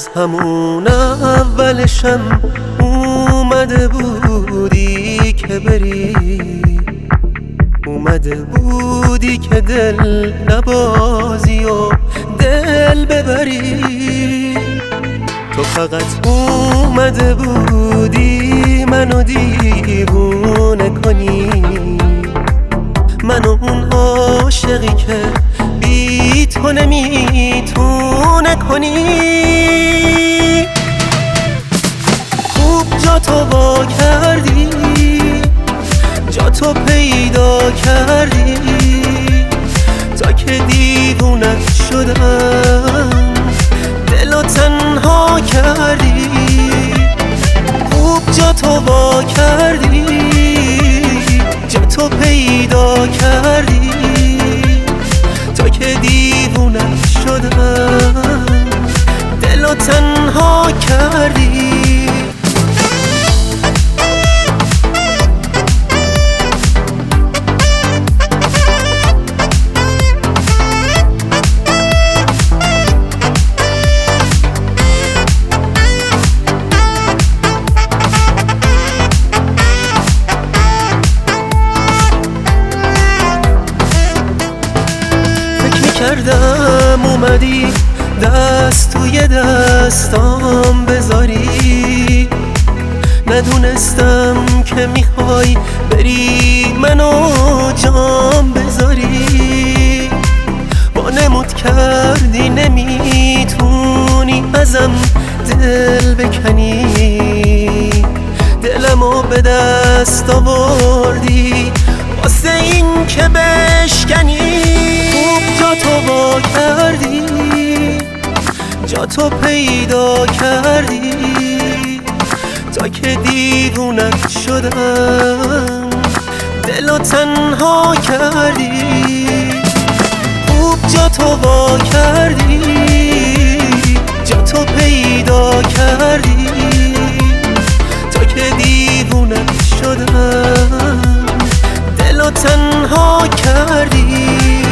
از همون اولشم اومده بودی که بری، اومده بودی که دل نبازی و دل ببری. تو فقط اومده بودی منو دیوونه کنی، منو اون عاشقی که بی تو نمیتونه کنی. خوب جا تو وا کردی، جا تو پیدا کردی، تا که دیوونت شدم دلو تنها کردی. خوب جا تو وا کردی، جا تو پیدا کردی، تا که دیوونت شدم دلو تنها کردی. کردم اومدی دست توی دستام بذاری، ندونستم که میخوای بری منو جام بذاری. وانمود کردی نمیتونی ازم دل بکنی، دلمو به دست آوردی واسه این که بشکنی. جا تو وا کردی، جا تو پیدا کردی، تا که دیوونت شدم دلو تنها کردی. خوب جا تو وا کردی، جا تو پیدا کردی، تا که دیوونت شدم دلو تنها کردی.